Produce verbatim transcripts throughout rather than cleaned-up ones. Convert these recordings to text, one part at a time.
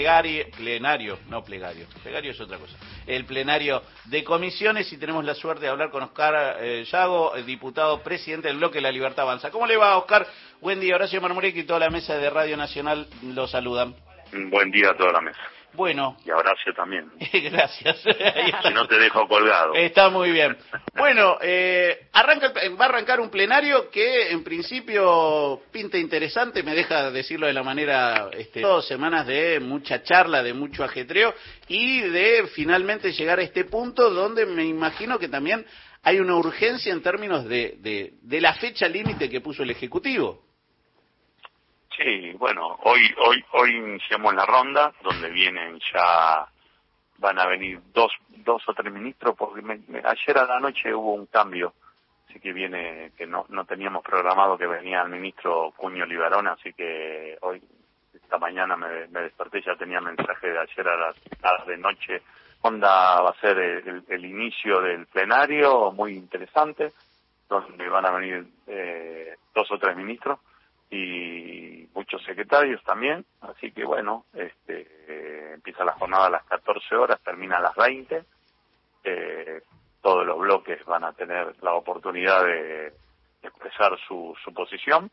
Plegario, plenario, no plegario, plegario es otra cosa. El plenario de comisiones y tenemos la suerte de hablar con Oscar eh, Yago, diputado presidente del Bloque La Libertad Avanza. ¿Cómo le va, Oscar? Buen día, Horacio Marmurek y toda la mesa de Radio Nacional lo saludan. Buen día a toda la mesa. Bueno. Y a Horacio también. Gracias. Si no te dejo colgado. Está muy bien. Bueno, eh, arranca, va a arrancar un plenario que en principio pinta interesante, me deja decirlo de la manera, este, dos semanas de mucha charla, de mucho ajetreo y de finalmente llegar a este punto donde me imagino que también hay una urgencia en términos de, de, de la fecha límite que puso el Ejecutivo. Sí, bueno, hoy hoy hoy iniciamos la ronda donde vienen ya, van a venir dos dos o tres ministros, porque me, me, ayer a la noche hubo un cambio, así que viene, que no no teníamos programado que venía el ministro Cuño Libarón, así que hoy, esta mañana me, me desperté, ya tenía mensaje de ayer a las, a las de noche. Onda va a ser el, el, el inicio del plenario, muy interesante, donde van a venir eh, dos o tres ministros y muchos secretarios también, así que bueno, este eh, empieza la jornada a las catorce horas, termina a las veinte, eh, todos los bloques van a tener la oportunidad de expresar su, su posición,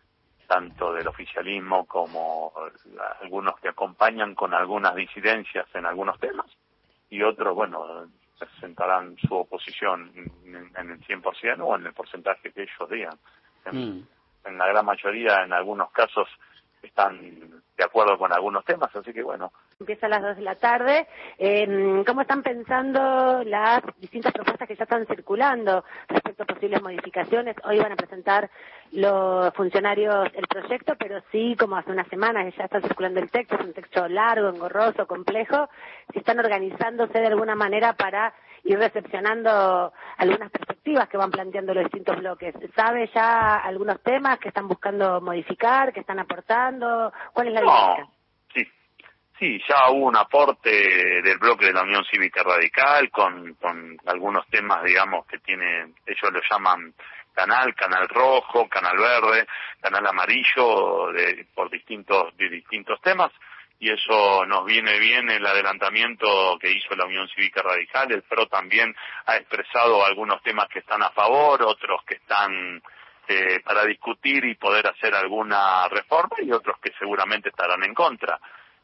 tanto del oficialismo como la, algunos que acompañan con algunas disidencias en algunos temas, y otros, bueno, presentarán su oposición en, en el cien por ciento o en el porcentaje que ellos digan. Mm. En la gran mayoría, en algunos casos, están de acuerdo con algunos temas, así que bueno. Empieza a las dos de la tarde. Eh, ¿Cómo están pensando las distintas propuestas que ya están circulando respecto a posibles modificaciones? Hoy van a presentar los funcionarios el proyecto, pero sí, como hace unas semanas ya está circulando el texto, es un texto largo, engorroso, complejo. Si están organizándose de alguna manera para ir recepcionando algunas perspectivas que van planteando los distintos bloques. ¿Sabe ya algunos temas que están buscando modificar, que están aportando? ¿Cuál es la dinámica? No, sí, sí, ya hubo un aporte del bloque de la Unión Cívica Radical con, con algunos temas, digamos, que tienen, ellos lo llaman canal, canal rojo, canal verde, canal amarillo, de, por distintos, de distintos temas. Y eso nos viene bien el adelantamiento que hizo la Unión Cívica Radical. El P R O también ha expresado algunos temas que están a favor, otros que están eh, para discutir y poder hacer alguna reforma, y otros que seguramente estarán en contra.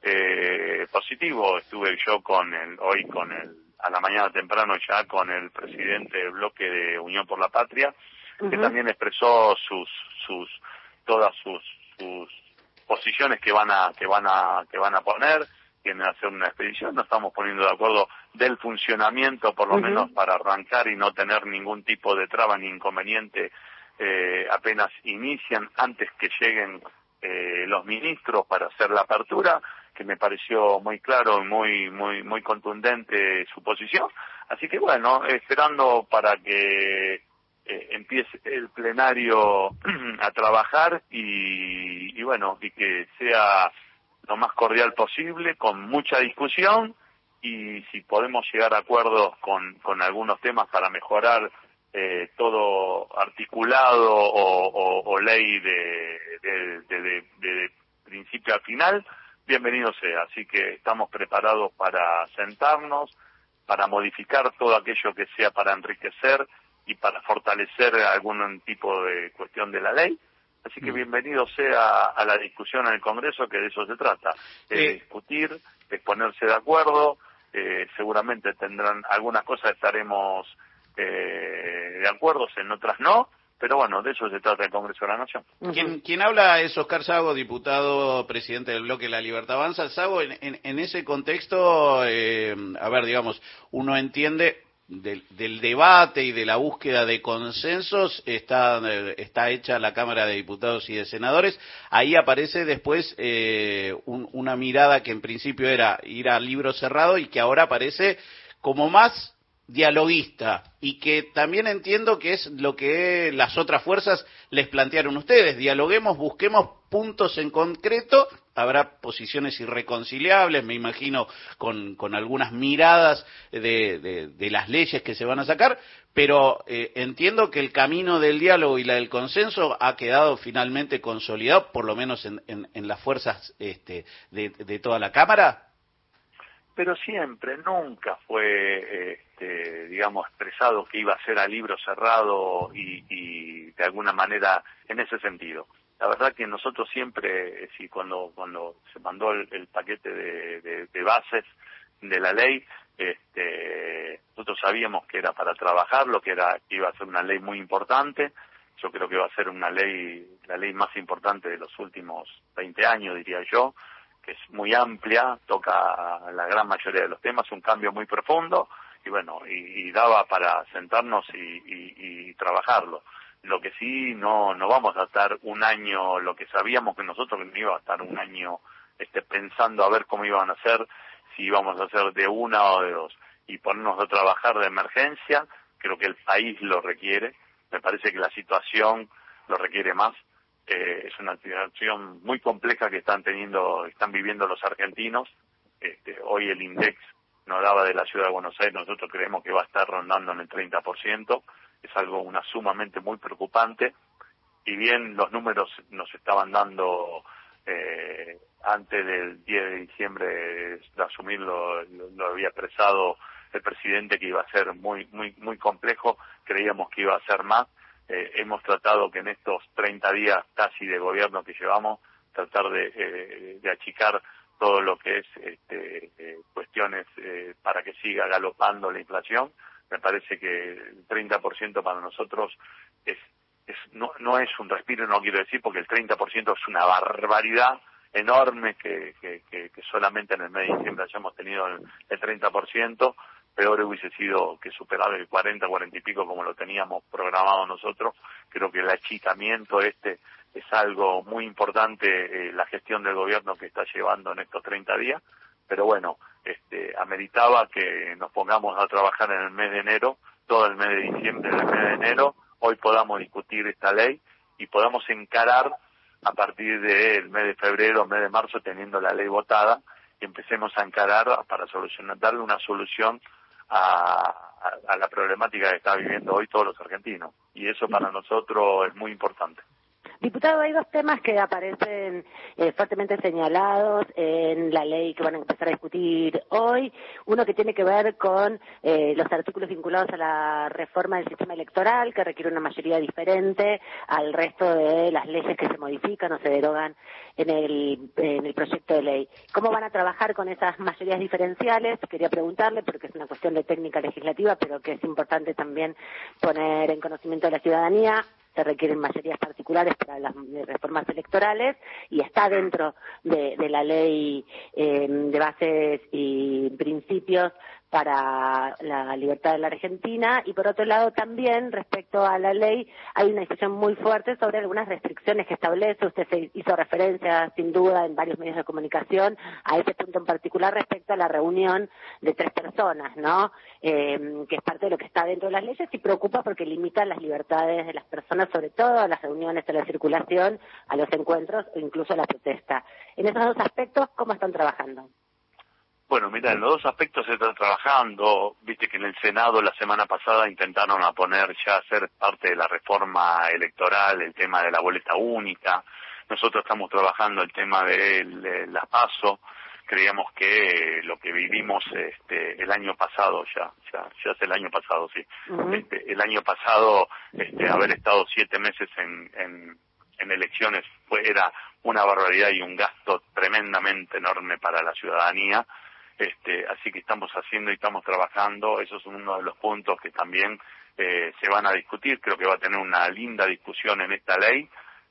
Eh, positivo, estuve yo con el, hoy con el, a la mañana temprano ya con el presidente del bloque de Unión por la Patria, uh-huh. que también expresó sus, sus, todas sus, sus posiciones que van a que van a que van a poner, quieren hacer una expedición, nos estamos poniendo de acuerdo del funcionamiento, por lo uh-huh. menos para arrancar y no tener ningún tipo de traba ni inconveniente eh, apenas inician, antes que lleguen eh, los ministros para hacer la apertura, que me pareció muy claro y muy muy muy contundente su posición. Así que bueno, esperando para que Eh, empiece el plenario a trabajar y, y bueno, y que sea lo más cordial posible, con mucha discusión, y si podemos llegar a acuerdos con, con algunos temas para mejorar eh, todo articulado o, o, o ley de, de, de, de, de principio a final, bienvenido sea. Así que estamos preparados para sentarnos, para modificar todo aquello que sea para enriquecer y para fortalecer algún tipo de cuestión de la ley. Así que bienvenido sea a la discusión en el Congreso, que de eso se trata, de sí. discutir, de ponerse de acuerdo. Eh, seguramente tendrán algunas cosas, estaremos eh, de acuerdo, en otras no, pero bueno, de eso se trata el Congreso de la Nación. Quien, quien habla es Oscar Yago, diputado presidente del Bloque La Libertad Avanza. Yago, en, en, en ese contexto, eh, a ver, digamos, uno entiende Del, del debate y de la búsqueda de consensos, está, está hecha la Cámara de Diputados y de Senadores. Ahí aparece después eh, un, una mirada que en principio era ir a libro cerrado y que ahora aparece como más dialoguista, y que también entiendo que es lo que las otras fuerzas les plantearon ustedes: dialoguemos, busquemos puntos en concreto habrá posiciones irreconciliables, me imagino, con, con algunas miradas de, de, de las leyes que se van a sacar, pero eh, entiendo que el camino del diálogo y la del consenso ha quedado finalmente consolidado, por lo menos en, en, en las fuerzas este, de, de toda la Cámara. Pero siempre, nunca fue, este, digamos, expresado que iba a ser a libro cerrado y, y de alguna manera en ese sentido. La verdad que nosotros siempre, sí, cuando cuando se mandó el, el paquete de, de, de bases de la ley, este, nosotros sabíamos que era para trabajarlo, que era que iba a ser una ley muy importante. Yo creo que va a ser una ley, la ley más importante de los últimos veinte años, diría yo, que es muy amplia, toca la gran mayoría de los temas, un cambio muy profundo, y bueno, y, y daba para sentarnos y, y, y trabajarlo. Lo que sí, no no vamos a estar un año, lo que sabíamos que nosotros no iba a estar un año este, pensando a ver cómo iban a hacer, si íbamos a hacer de una o de dos, y ponernos a trabajar de emergencia. Creo que el país lo requiere, me parece que la situación lo requiere más. Eh, es una situación muy compleja que están teniendo, están viviendo los argentinos. Este, hoy el INDEX nos daba de la ciudad de Buenos Aires, nosotros creemos que va a estar rondando en el treinta por ciento, es algo una sumamente muy preocupante, y bien los números nos estaban dando eh, antes del diez de diciembre de asumirlo, lo, lo había expresado el presidente que iba a ser muy muy muy complejo, creíamos que iba a ser más. Eh, hemos tratado que en estos treinta días casi de gobierno que llevamos, tratar de, eh, de achicar todo lo que es este, eh, cuestiones eh, para que siga galopando la inflación. Me parece que el treinta por ciento para nosotros es, es no, no es un respiro, no quiero decir, porque el treinta por ciento es una barbaridad enorme que, que, que, que solamente en el mes de diciembre hayamos tenido el, el treinta por ciento. Peor hubiese sido que superar el cuarenta, cuarenta y pico como lo teníamos programado nosotros. Creo que el achicamiento este es algo muy importante, eh, la gestión del gobierno que está llevando en estos treinta días, pero bueno, este, ameritaba que nos pongamos a trabajar en el mes de enero, todo el mes de diciembre, en el mes de enero, hoy podamos discutir esta ley y podamos encarar a partir del mes de febrero, mes de marzo, teniendo la ley votada, y empecemos a encarar para solucionar, darle una solución A, a, a la problemática que está viviendo hoy todos los argentinos, y eso para nosotros es muy importante. Diputado, hay dos temas que aparecen eh, fuertemente señalados en la ley que van a empezar a discutir hoy. Uno que tiene que ver con eh, los artículos vinculados a la reforma del sistema electoral, que requiere una mayoría diferente al resto de las leyes que se modifican o se derogan en el, en el proyecto de ley. ¿Cómo van a trabajar con esas mayorías diferenciales? Quería preguntarle, porque es una cuestión de técnica legislativa, pero que es importante también poner en conocimiento de la ciudadanía. Se requieren mayorías particulares para las reformas electorales y está dentro de, de la ley eh, de bases y principios para la libertad de la Argentina. Y por otro lado también, respecto a la ley, hay una discusión muy fuerte sobre algunas restricciones que establece. Usted se hizo referencia, sin duda, en varios medios de comunicación a ese punto en particular respecto a la reunión de tres personas, ¿no? Eh, que es parte de lo que está dentro de las leyes y preocupa porque limita las libertades de las personas, sobre todo a las reuniones, a la circulación, a los encuentros o incluso a la protesta. En esos dos aspectos, ¿cómo están trabajando? Bueno, mira, en los dos aspectos se está trabajando. Viste que en el Senado la semana pasada intentaron a poner ya a ser parte de la reforma electoral el tema de la boleta única. Nosotros estamos trabajando el tema de, de las PASO. Creíamos que lo que vivimos este, el año pasado, ya ya ya es el año pasado, sí. Uh-huh. Este, el año pasado, este, haber estado siete meses en, en, en elecciones fue, era una barbaridad y un gasto tremendamente enorme para la ciudadanía. Este, así que estamos haciendo y estamos trabajando, eso es uno de los puntos que también eh, se van a discutir. Creo que va a tener una linda discusión en esta ley,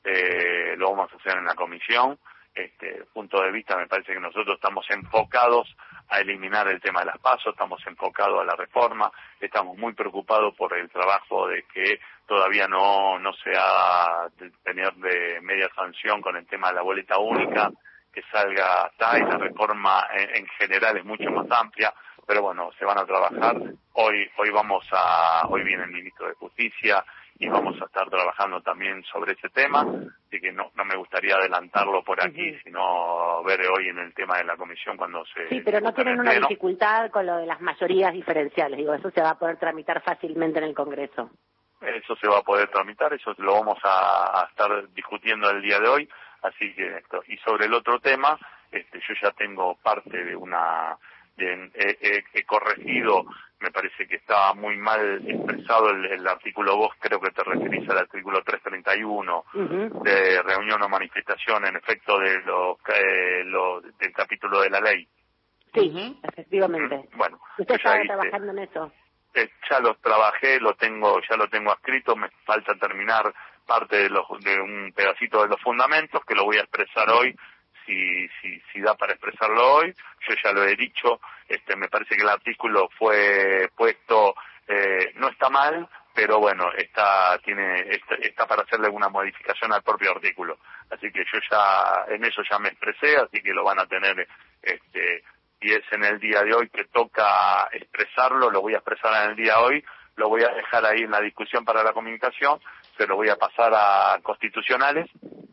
eh, lo vamos a hacer en la comisión. Este punto de vista me parece que nosotros estamos enfocados a eliminar el tema de las PASO, estamos enfocados a la reforma, estamos muy preocupados por el trabajo de que todavía no no se ha de tener de media sanción con el tema de la boleta única, que salga hasta, y la reforma en, en general es mucho más amplia, pero bueno, se van a trabajar. Hoy hoy vamos a hoy viene el ministro de Justicia y vamos a estar trabajando también sobre ese tema, así que no, no me gustaría adelantarlo por aquí, uh-huh. sino ver hoy en el tema de la comisión cuando se... Sí, pero no tienen una dificultad con lo de las mayorías diferenciales, digo, eso se va a poder tramitar fácilmente en el Congreso. Eso se va a poder tramitar, eso lo vamos a, a estar discutiendo el día de hoy, así que esto. Y sobre el otro tema, este, yo ya tengo parte de una... de, he, he, he corregido, me parece que estaba muy mal expresado el, el artículo, vos creo que te referís al artículo trescientos treinta y uno uh-huh. de reunión o manifestación en efecto de lo, eh, lo del capítulo de la ley. Sí, uh-huh. efectivamente. Bueno, usted estaba trabajando en eso. Eh, ya lo trabajé, lo tengo, ya lo tengo escrito, me falta terminar parte de, los, de un pedacito de los fundamentos que lo voy a expresar hoy. Si, si, si da para expresarlo hoy, yo ya lo he dicho, este, me parece que el artículo fue puesto, eh, no está mal, pero bueno, está, tiene, está, está para hacerle alguna modificación al propio artículo. Así que yo ya, en eso ya me expresé, así que lo van a tener, este, y es en el día de hoy que toca expresarlo, lo voy a expresar en el día de hoy, lo voy a dejar ahí en la discusión para la comunicación, se lo voy a pasar a constitucionales,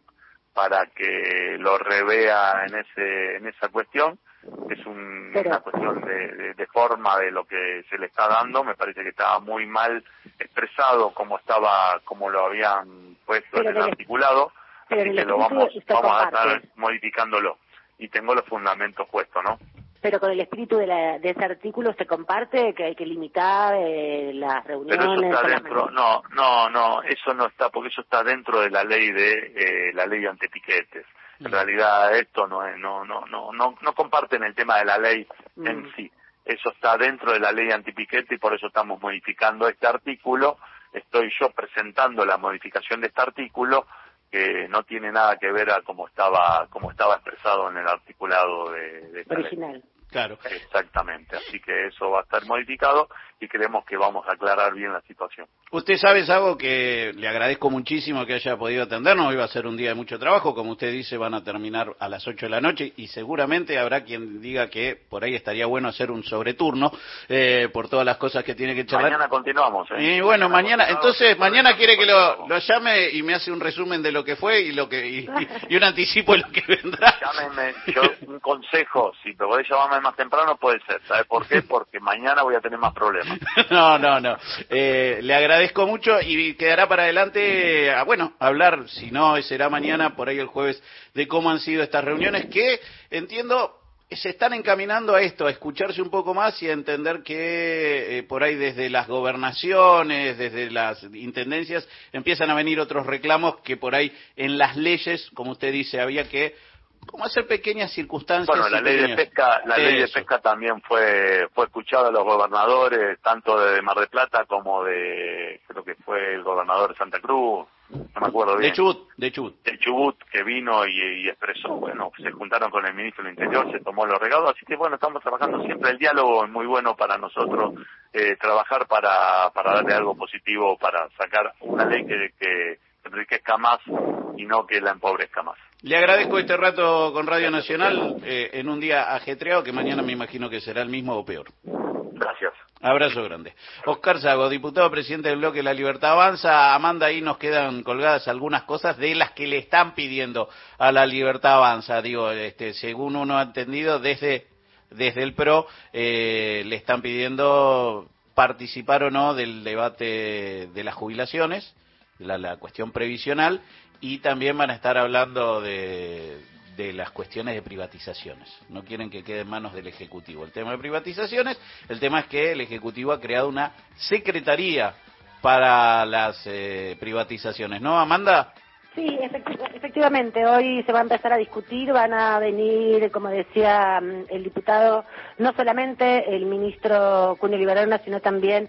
para que lo revea en ese en esa cuestión. Es un, Pero... una cuestión de, de, de forma de lo que se le está dando. Me parece que estaba muy mal expresado como estaba, como lo habían puesto Pero en el de... articulado. Pero así que lo vamos, vamos a estar modificándolo. Y tengo los fundamentos puestos, ¿no? Pero con el espíritu de, la, de ese artículo se comparte que hay que limitar eh, las reuniones. Pero eso está dentro, no, no, no, eso no está, porque eso está dentro de la ley de eh, la ley antipiquetes. En mm. realidad esto no es, no, no, no, no, no comparten el tema de la ley mm. en sí. Eso está dentro de la ley antipiquete y por eso estamos modificando este artículo. Estoy yo presentando la modificación de este artículo que no tiene nada que ver a cómo estaba, cómo estaba expresado en el articulado de, de esta original. Ley. Claro. Exactamente, así que eso va a estar modificado y creemos que vamos a aclarar bien la situación. Usted sabe, Sabo, que le agradezco muchísimo que haya podido atendernos. Hoy va a ser un día de mucho trabajo, como usted dice, van a terminar a las ocho de la noche y seguramente habrá quien diga que por ahí estaría bueno hacer un sobreturno eh, por todas las cosas que tiene que charlar. Mañana continuamos. ¿eh? Y bueno, mañana, mañana entonces mañana quiere que lo, lo llame y me hace un resumen de lo que fue y lo que y, y un anticipo de lo que vendrá. Llámeme, yo un consejo, si te podés llamarme más temprano puede ser, ¿sabes por qué? Porque mañana voy a tener más problemas. No, no, no. Eh, le agradezco mucho y quedará para adelante, a, bueno, hablar, si no será mañana, por ahí el jueves, de cómo han sido estas reuniones que, entiendo, se están encaminando a esto, a escucharse un poco más y a entender que eh, por ahí desde las gobernaciones, desde las intendencias, empiezan a venir otros reclamos que por ahí en las leyes, como usted dice, había que como hacer pequeñas circunstancias. Bueno, la ley de pesca, la ley de pesca también fue fue escuchada a los gobernadores, tanto de Mar del Plata como de, creo que fue el gobernador de Santa Cruz, no me acuerdo bien. De Chubut, de Chubut. De Chubut, que vino y, y expresó, bueno, se juntaron con el ministro del Interior, se tomó los regalos, así que bueno, estamos trabajando siempre, el diálogo es muy bueno para nosotros, eh, trabajar para para darle algo positivo, para sacar una ley que, que enriquezca más y no que la empobrezca más. Le agradezco este rato con Radio Nacional eh, en un día ajetreado que mañana me imagino que será el mismo o peor. Gracias. Abrazo grande. Oscar Sago, diputado presidente del bloque La Libertad Avanza. Amanda, ahí nos quedan colgadas algunas cosas de las que le están pidiendo a La Libertad Avanza. Digo, este, según uno ha entendido, desde, desde el PRO eh, le están pidiendo participar o no del debate de las jubilaciones, la, la cuestión previsional, y también van a estar hablando de, de las cuestiones de privatizaciones. No quieren que quede en manos del Ejecutivo el tema de privatizaciones. El tema es que el Ejecutivo ha creado una secretaría para las eh, privatizaciones, ¿no, Amanda? Sí, efectivamente, hoy se va a empezar a discutir, van a venir, como decía el diputado, no solamente el ministro Cunio Liberona, sino también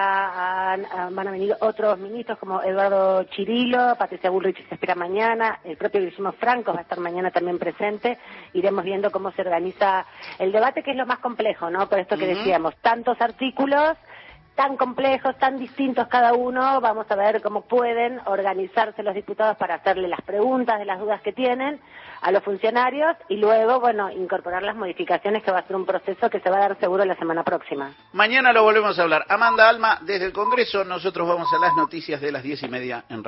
va a, van a venir otros ministros como Eduardo Chirilo, Patricia Bullrich se espera mañana, el propio Guillermo Franco va a estar mañana también presente, iremos viendo cómo se organiza el debate, que es lo más complejo, ¿no? Por esto que uh-huh. decíamos, tantos artículos tan complejos, tan distintos cada uno. Vamos a ver cómo pueden organizarse los diputados para hacerle las preguntas de las dudas que tienen a los funcionarios y luego, bueno, incorporar las modificaciones, que va a ser un proceso que se va a dar seguro la semana próxima. Mañana lo volvemos a hablar. Amanda Alma, desde el Congreso, nosotros vamos a las noticias de las diez y media en